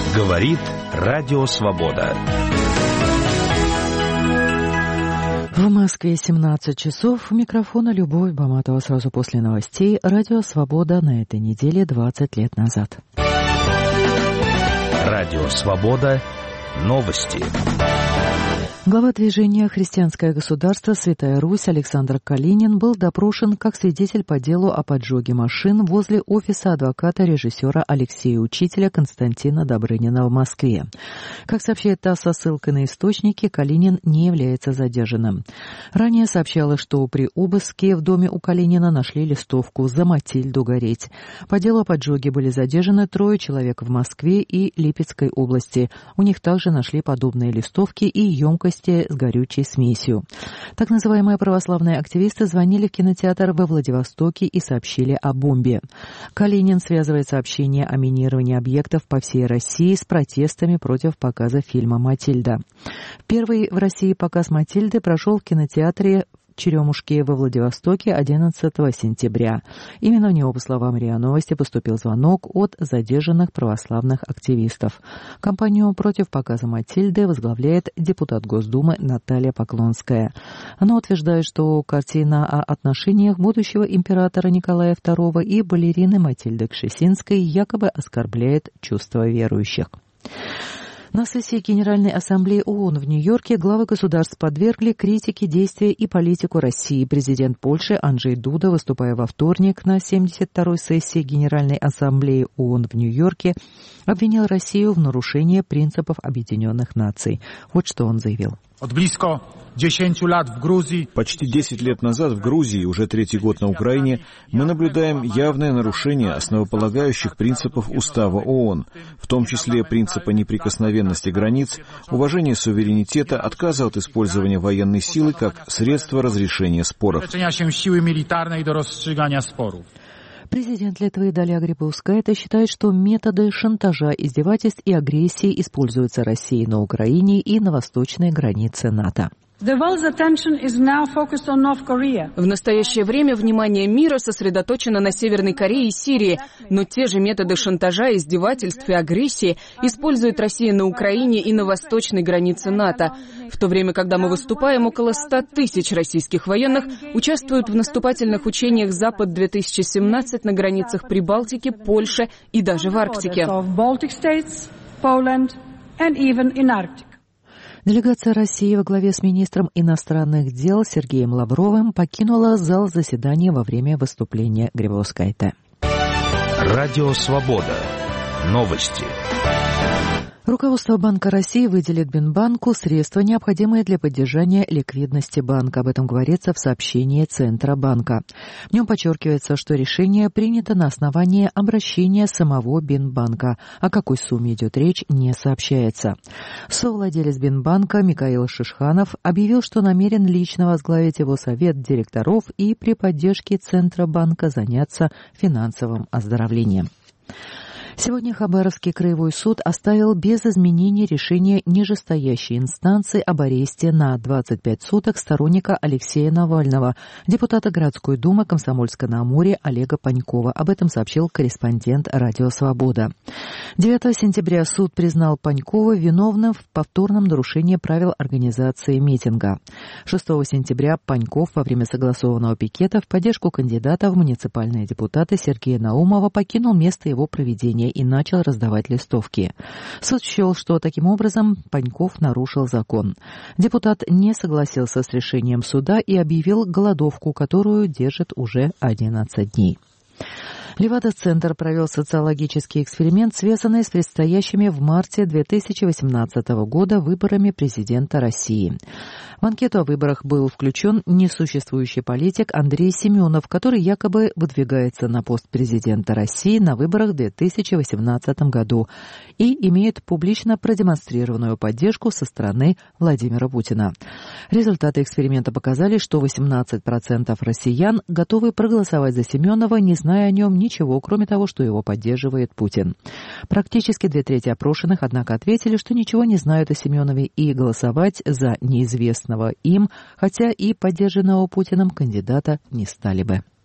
Говорит Радио Свобода. В Москве 17 часов. У микрофона Любовь Баматова. Сразу после новостей. Радио Свобода на этой неделе 20 лет назад. Радио Свобода. Новости. Глава движения «Христианское государство. Святая Русь» Александр Калинин был допрошен как свидетель по делу о поджоге машин возле офиса адвоката-режиссера Алексея Учителя Константина Добрынина в Москве. Как сообщает ТАСС со ссылкой на источники, Калинин не является задержанным. Ранее сообщалось, что при обыске в доме у Калинина нашли листовку «За Матильду гореть». По делу о поджоге были задержаны 3 человек в Москве и Липецкой области. У них также нашли подобные листовки и емкость с горючей смесью. Так называемые православные активисты звонили в кинотеатр во Владивостоке и сообщили о бомбе. Калинин связывает сообщение о минировании объектов по всей России с протестами против показа фильма «Матильда». Первый в России показ «Матильды» прошел в кинотеатре Черемушки во Владивостоке 11 сентября. Именно в него, по словам РИА Новости, поступил звонок от задержанных православных активистов. Кампанию против показа «Матильды» возглавляет депутат Госдумы Наталья Поклонская. Она утверждает, что картина о отношениях будущего императора Николая II и балерины Матильды Кшесинской якобы оскорбляет чувства верующих. На сессии Генеральной Ассамблеи ООН в Нью-Йорке главы государств подвергли критике действия и политику России. Президент Польши Анджей Дуда, выступая во вторник на 72-й сессии Генеральной Ассамблеи ООН в Нью-Йорке, обвинил Россию в нарушении принципов Объединенных Наций. Вот что он заявил. Почти 10 лет назад в Грузии, уже 3-й год на Украине, мы наблюдаем явное нарушение основополагающих принципов Устава ООН, в том числе принципа неприкосновенности границ, уважения суверенитета, отказа от использования военной силы как средства разрешения споров. Президент Литвы Даля Грибаускайте считает, что методы шантажа, издевательств и агрессии используются Россией на Украине и на восточной границе НАТО. В настоящее время внимание мира сосредоточено на Северной Корее и Сирии, но те же методы шантажа, издевательств и агрессии использует Россия на Украине и на восточной границе НАТО. В то время, когда мы выступаем, около 100 тысяч российских военных участвуют в наступательных учениях «Запад-2017» на границах Прибалтики, Польши и даже в Арктике. Делегация России во главе с министром иностранных дел Сергеем Лавровым покинула зал заседания во время выступления Грибаускайте. Радио Свобода. Новости. Руководство Банка России выделит Бинбанку средства, необходимые для поддержания ликвидности банка. Об этом говорится в сообщении Центробанка. В нем подчеркивается, что решение принято на основании обращения самого Бинбанка. О какой сумме идет речь, не сообщается. Совладелец Бинбанка Михаил Шишханов объявил, что намерен лично возглавить его совет директоров и при поддержке Центробанка заняться финансовым оздоровлением. Сегодня Хабаровский краевой суд оставил без изменений решение нижестоящей инстанции об аресте на 25 суток сторонника Алексея Навального, депутата городской думы Комсомольска-на-Амуре Олега Панькова. Об этом сообщил корреспондент «Радио Свобода». 9 сентября суд признал Панькова виновным в повторном нарушении правил организации митинга. 6 сентября Паньков во время согласованного пикета в поддержку кандидата в муниципальные депутаты Сергея Наумова покинул место его проведения и начал раздавать листовки. Суд счел, что таким образом Паньков нарушил закон. Депутат не согласился с решением суда и объявил голодовку, которую держит уже 11 дней. Левада-центр провел социологический эксперимент, связанный с предстоящими в марте 2018 года выборами президента России. В анкету о выборах был включен несуществующий политик Андрей Семенов, который якобы выдвигается на пост президента России на выборах в 2018 году и имеет публично продемонстрированную поддержку со стороны Владимира Путина. Результаты эксперимента показали, что 18% россиян готовы проголосовать за Семенова, не зная о нем ничего, кроме того, что его поддерживает Путин. Практически 2/3 опрошенных, однако, ответили, что ничего не знают о Семенове и голосовать за неизвестного им, хотя и поддержанного Путиным, кандидата не стали бы.